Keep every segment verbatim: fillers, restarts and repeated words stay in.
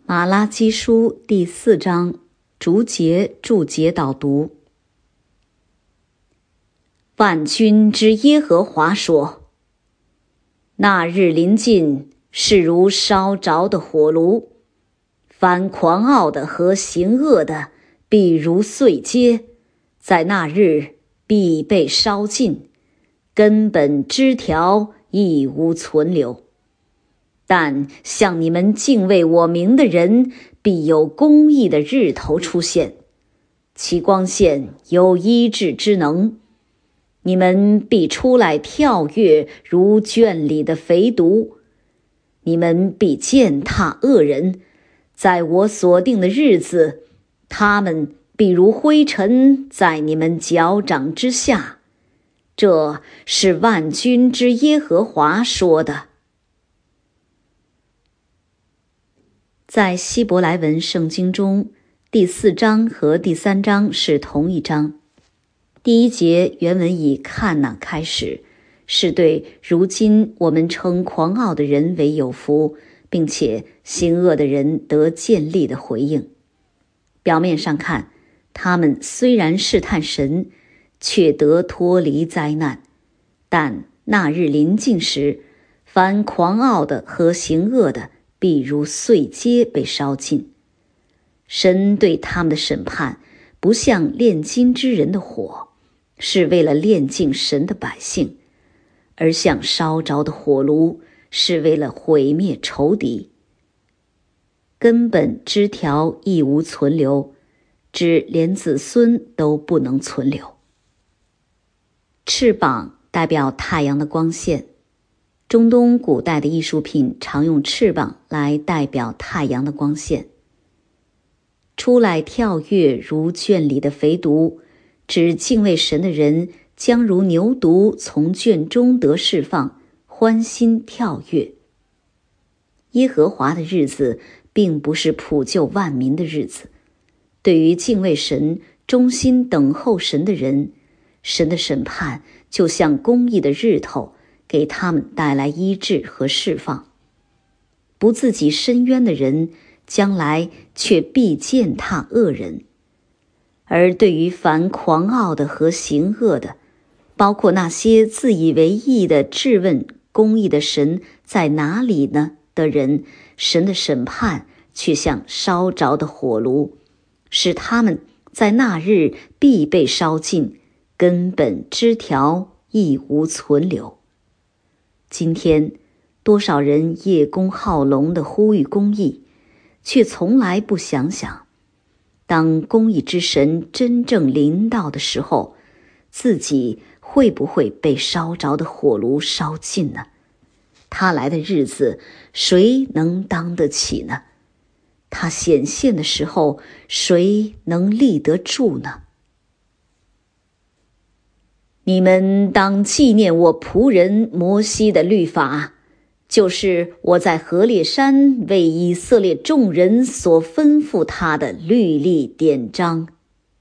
马拉基书第四章逐节注解导读。万军之耶和华说：那日临近，是如烧着的火炉，凡狂傲的和行恶的，必如碎秸，在那日必被烧尽，根本枝条亦无存留。但向你们敬畏我名的人，必有公义的日头出现，其光线有医治之能。你们必出来跳跃，如圈里的肥犊。你们必践踏恶人，在我所定的日子，他们必如灰尘在你们脚掌之下。这是万军之耶和华说的。在希伯来文圣经中，第四章和第三章是同一章。第一节原文以看哪开始，是对如今我们称狂傲的人为有福，并且行恶的人得建立的回应。表面上看，他们虽然试探神，却得脱离灾难，但那日临近时，凡狂傲的和行恶的必如碎秸被烧尽。神对他们的审判不像炼金之人的火，是为了炼净神的百姓，而像烧着的火炉，是为了毁灭仇敌。根本枝条亦无存留，指连子孙都不能存留。翅膀代表太阳的光线，中东古代的艺术品常用翅膀来代表太阳的光线。出来跳跃如圈里的肥犊，指敬畏神的人将如牛犊从圈中得释放，欢欣跳跃。耶和华的日子并不是普救万民的日子，对于敬畏神、忠心等候神的人，神的审判就像公义的日头，给他们带来医治和释放。不自己伸冤的人，将来却必践踏恶人。而对于凡狂傲的和行恶的，包括那些自以为义的质问公义的神在哪里呢的人，神的审判却像烧着的火炉，使他们在那日必被烧尽，根本枝条亦无存留。今天多少人叶公好龙地呼吁公义，却从来不想想，当公义之神真正临到的时候，自己会不会被烧着的火炉烧尽呢？他来的日子，谁能当得起呢？他显现的时候，谁能立得住呢？你们当纪念我仆人摩西的律法，就是我在何烈山为以色列众人所吩咐他的律例典章。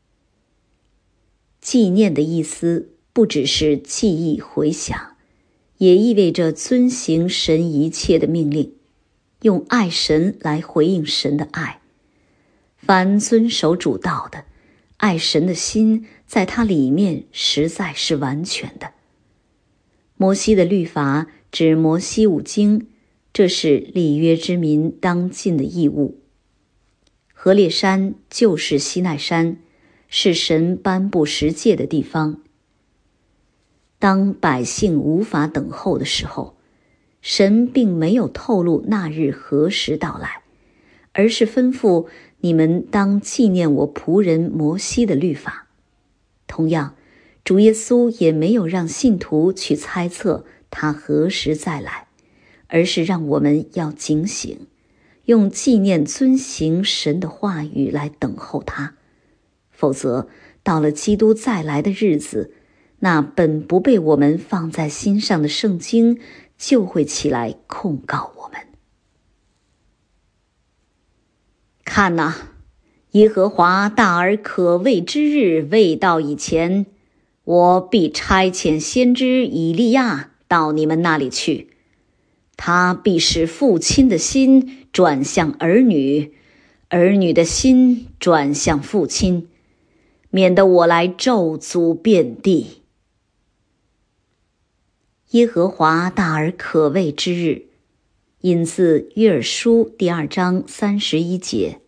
纪念的意思不只是记忆回想，也意味着遵行神一切的命令，用爱神来回应神的爱。凡遵守主道的，爱神的心在他里面实在是完全的。摩西的律法指摩西五经，这是立约之民当尽的义务。何烈山就是西奈山，是神颁布十诫的地方。当百姓无法等候的时候，神并没有透露那日何时到来，而是吩咐你们当纪念我仆人摩西的律法。同样，主耶稣也没有让信徒去猜测他何时再来，而是让我们要警醒，用纪念遵行神的话语来等候他。否则，到了基督再来的日子，那本不被我们放在心上的圣经就会起来控告我们。看哪，耶和华大而可畏之日未到以前，我必差遣先知以利亚到你们那里去，他必使父亲的心转向儿女， 儿女的心转向父亲，免得我来咒诅遍地。耶和华大而可畏之日，引自约珥书第二章三十一节。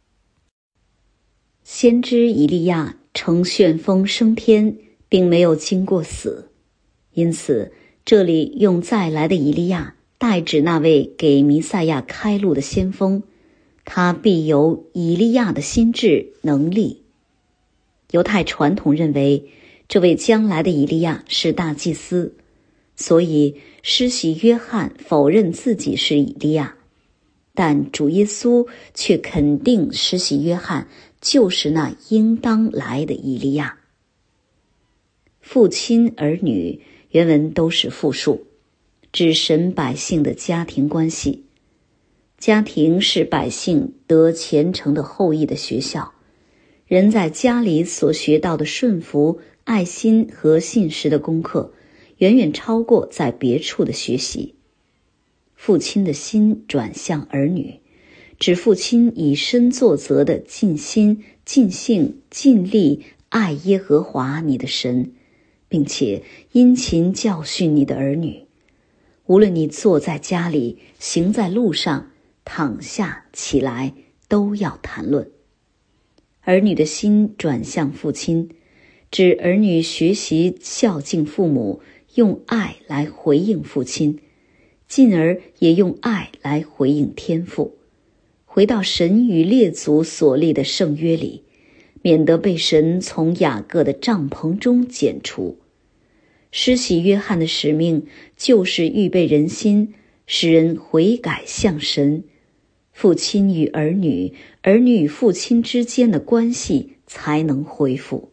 先知以利亚乘旋风升天，并没有经过死，因此这里用再来的以利亚代指那位给弥赛亚开路的先锋，他必有以利亚的心智能力。犹太传统认为这位将来的以利亚是大祭司，所以施洗约翰否认自己是以利亚，但主耶稣却肯定施洗约翰就是那应当来的以利亚。父亲儿女原文都是复数，指神百姓的家庭关系。家庭是百姓得虔诚的后裔的学校，人在家里所学到的顺服、爱心和信实的功课，远远超过在别处的学习。父亲的心转向儿女，指父亲以身作则的尽心、尽性、尽力爱耶和华你的神，并且殷勤教训你的儿女。无论你坐在家里，行在路上，躺下起来，都要谈论。儿女的心转向父亲，指儿女学习孝敬父母，用爱来回应父亲，进而也用爱来回应天父，回到神与列祖所立的圣约里，免得被神从雅各的帐篷中剪除。施洗约翰的使命就是预备人心，使人悔改向神。父亲与儿女，儿女与父亲之间的关系才能恢复。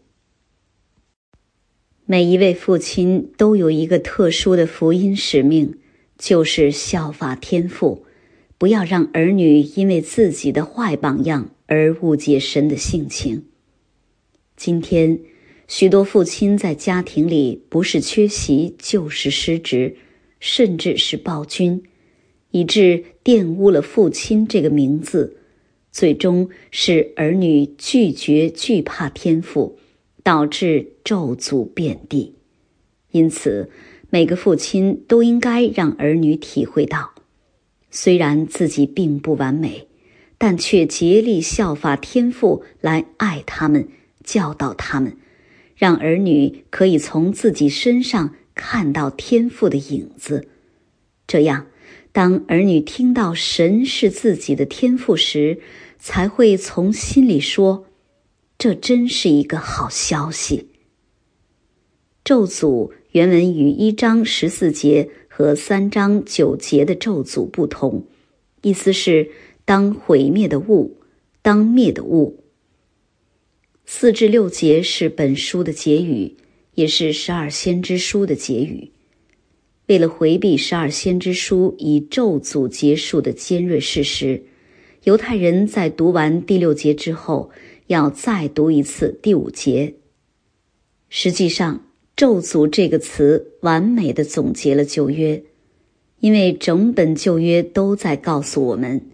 每一位父亲都有一个特殊的福音使命，就是效法天父，不要让儿女因为自己的坏榜样而误解神的性情。今天许多父亲在家庭里不是缺席就是失职，甚至是暴君，以致玷污了父亲这个名字，最终使儿女拒绝惧怕天父，导致咒诅遍地。因此每个父亲都应该让儿女体会到，虽然自己并不完美，但却竭力效法天父来爱他们，教导他们，让儿女可以从自己身上看到天父的影子。这样当儿女听到神是自己的天父时，才会从心里说，这真是一个好消息。咒诅原文与一章十四节和三章九节的咒诅不同，意思是当毁灭的物，当灭的物。四至六节是本书的结语，也是十二先知书的结语。为了回避十二先知书以咒诅结束的尖锐事实，犹太人在读完第六节之后，要再读一次第五节。实际上，咒诅这个词完美地总结了旧约，因为整本旧约都在告诉我们，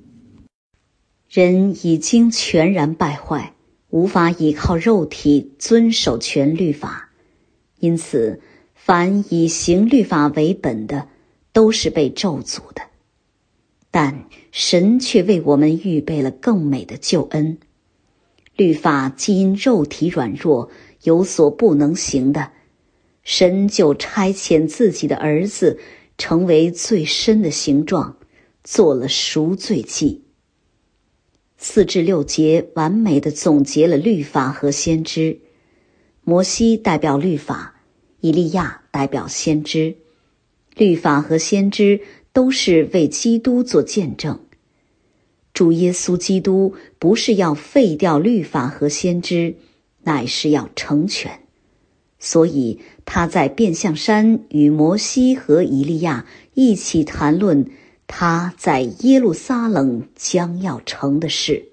人已经全然败坏，无法依靠肉体遵守全律法，因此凡以行律法为本的，都是被咒诅的。但神却为我们预备了更美的救恩。律法既因肉体软弱有所不能行的，神就差遣自己的儿子成为最深的形状，做了赎罪祭。四至六节完美地总结了律法和先知。摩西代表律法，以利亚代表先知。律法和先知都是为基督做见证。主耶稣基督不是要废掉律法和先知，乃是要成全。所以他在变相山与摩西和以利亚一起谈论他在耶路撒冷将要成的事。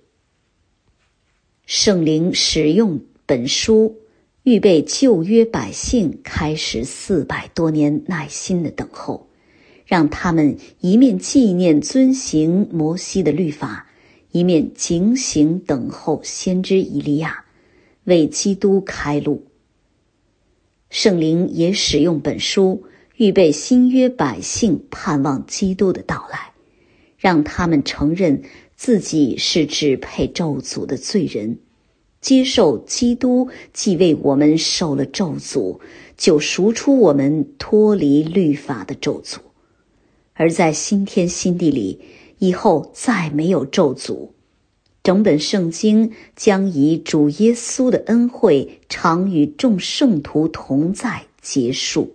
圣灵使用本书，预备旧约百姓开始四百多年耐心的等候，让他们一面纪念遵行摩西的律法， 一面警醒等候先知以利亚，为基督开路。圣灵也使用本书，预备新约百姓盼望基督的到来，让他们承认自己是只配咒诅的罪人，接受基督既为我们受了咒诅，就赎出我们脱离律法的咒诅。而在新天新地里，以后再没有咒诅。整本圣经将以主耶稣的恩惠常与众圣徒同在结束。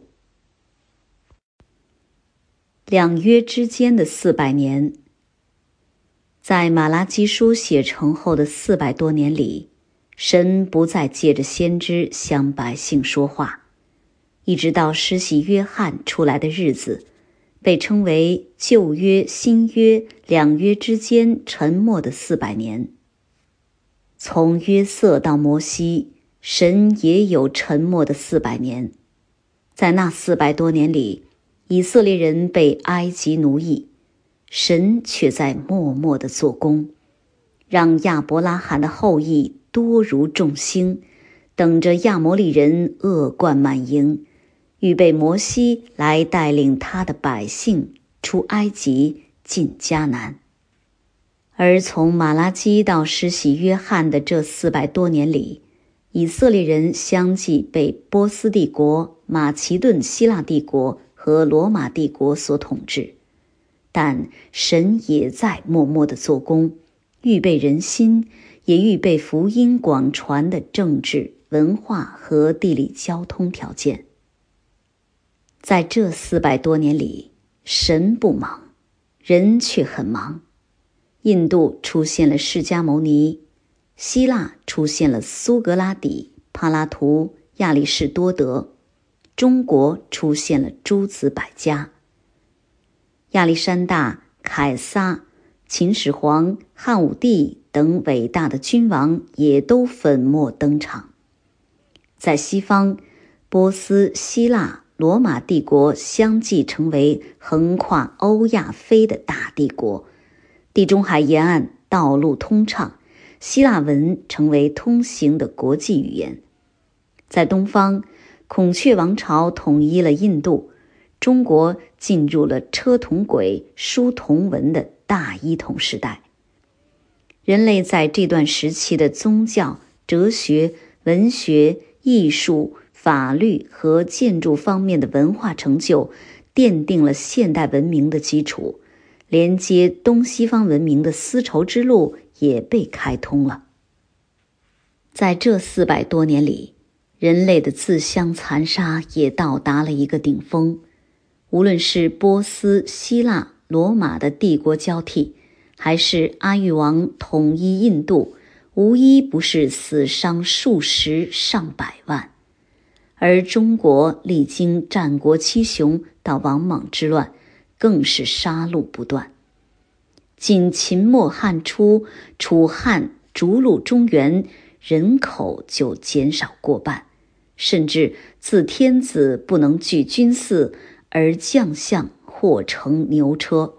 两约之间的四百年，在马拉基书写成后的四百多年里，神不再借着先知向百姓说话，一直到施洗约翰出来的日子，被称为旧约新约两约之间沉默的四百年。从约瑟到摩西，神也有沉默的四百年。在那四百多年里，以色列人被埃及奴役，神却在默默地做工，让亚伯拉罕的后裔多如众星，等着亚摩利人恶贯满盈，预备摩西来带领他的百姓出埃及进迦南。而从马拉基到施洗约翰的这四百多年里，以色列人相继被波斯帝国、马其顿希腊帝国和罗马帝国所统治，但神也在默默地做工，预备人心，也预备福音广传的政治、文化和地理交通条件。在这四百多年里，神不忙，人却很忙。印度出现了释迦牟尼，希腊出现了苏格拉底、柏拉图、亚里士多德，中国出现了诸子百家。亚历山大、凯撒、秦始皇、汉武帝等伟大的君王也都粉墨登场。在西方，波斯、希腊、罗马帝国相继成为横跨欧亚非的大帝国，地中海沿岸道路通畅，希腊文成为通行的国际语言。在东方，孔雀王朝统一了印度，中国进入了车同轨、书同文的大一统时代。人类在这段时期的宗教、哲学、文学、艺术、法律和建筑方面的文化成就，奠定了现代文明的基础，连接东西方文明的丝绸之路也被开通了。在这四百多年里，人类的自相残杀也到达了一个顶峰。无论是波斯、希腊、罗马的帝国交替，还是阿育王统一印度，无一不是死伤数十上百万。而中国历经战国七雄到王莽之乱，更是杀戮不断。仅秦末汉初，楚汉逐鹿中原，人口就减少过半，甚至自天子不能聚军祀，而将相或乘牛车。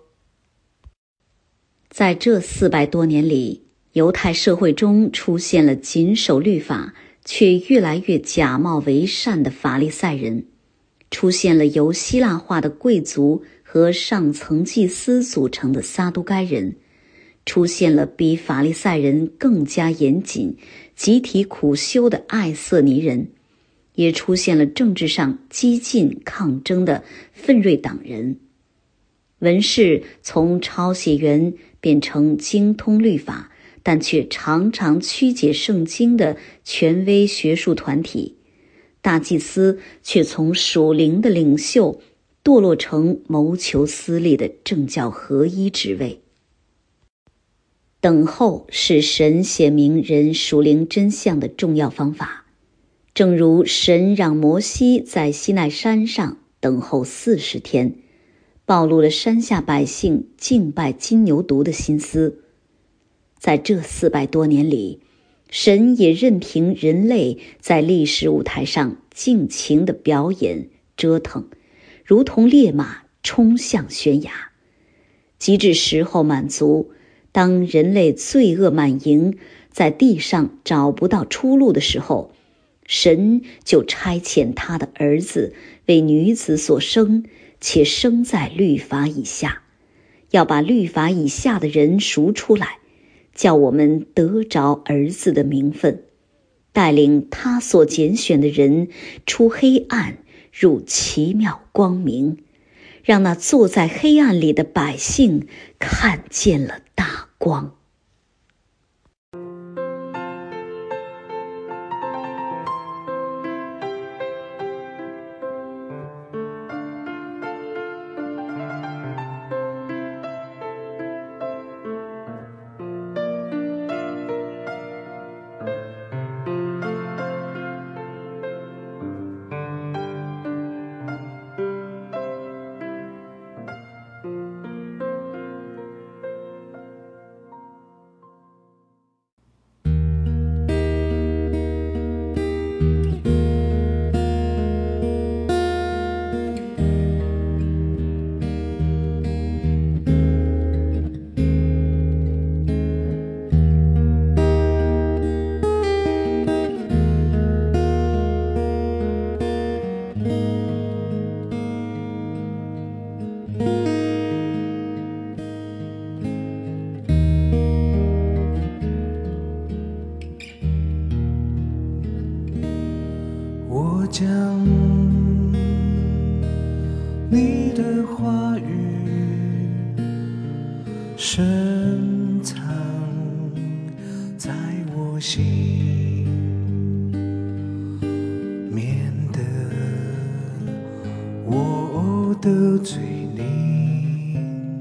在这四百多年里，犹太社会中出现了谨守律法却越来越假冒为善的法利赛人，出现了由希腊化的贵族和上层祭司组成的撒都该人，出现了比法利赛人更加严谨、集体苦修的爱色尼人，也出现了政治上激进抗争的奋锐党人。文士从抄写员变成精通律法，但却常常曲解圣经的权威学术团体。大祭司却从属灵的领袖堕落成谋求私利的政教合一职位。等候是神显明人属灵真相的重要方法，正如神让摩西在西奈山上等候四十天，暴露了山下百姓敬拜金牛犊的心思。在这四百多年里，神也任凭人类在历史舞台上尽情的表演折腾，如同烈马冲向悬崖。及至时候满足， 当人类罪恶满盈，在地上找不到出路的时候，神就差遣他的儿子为女子所生，且生在律法以下，要把律法以下的人赎出来，叫我们得着儿子的名分，带领他所拣选的人出黑暗入奇妙光明，让那坐在黑暗里的百姓看见了大光。 我将你的话语深藏在我心，免得我得罪你，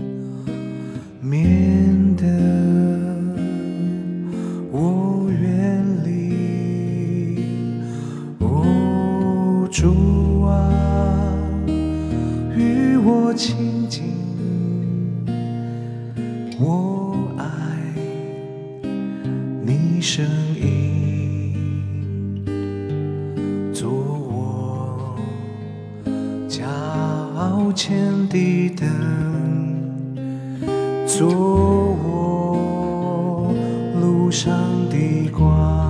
免得我远离。哦，主啊，与我亲近，我爱你声音，做我脚前的灯，做我路上的光。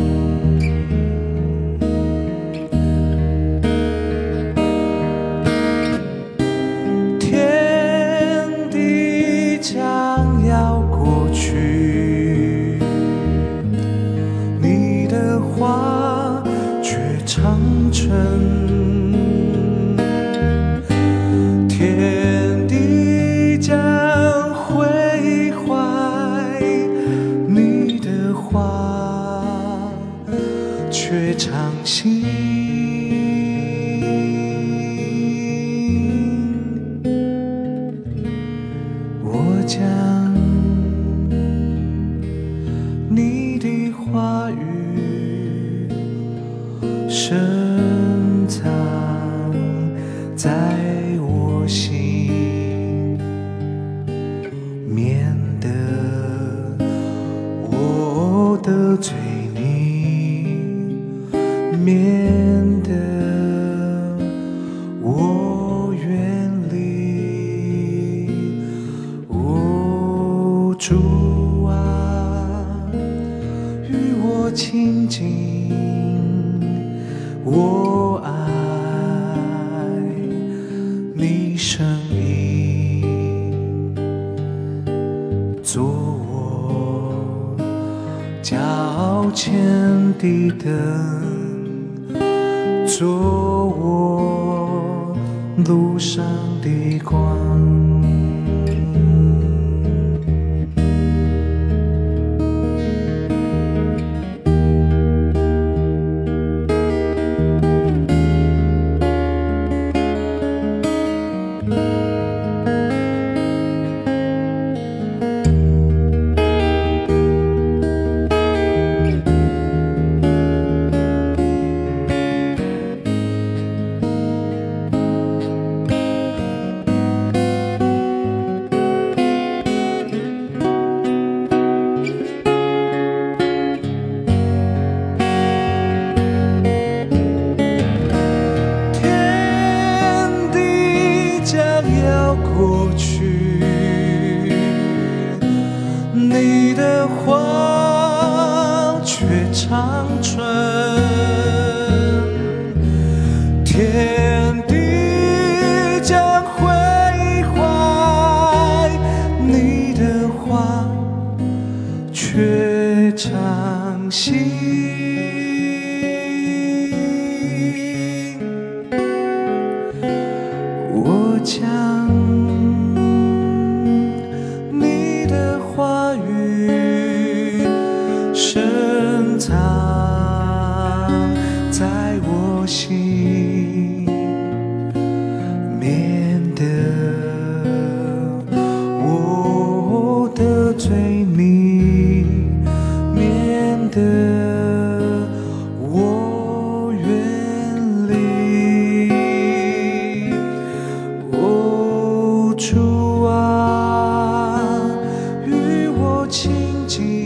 天地将要过去，你的话却长存。天地将毁坏，你的话却长新。我将你的话语深藏在我心，免得我得罪你，免得我远离。哦，主啊，与我亲近，我爱你声音，做我脚前的灯，做我路上的光。 你的话却长存，天地将毁坏，你的话却长新。我将你的话语深藏在我心，免得我得罪你，免得我远离。哦，主啊，与我亲近，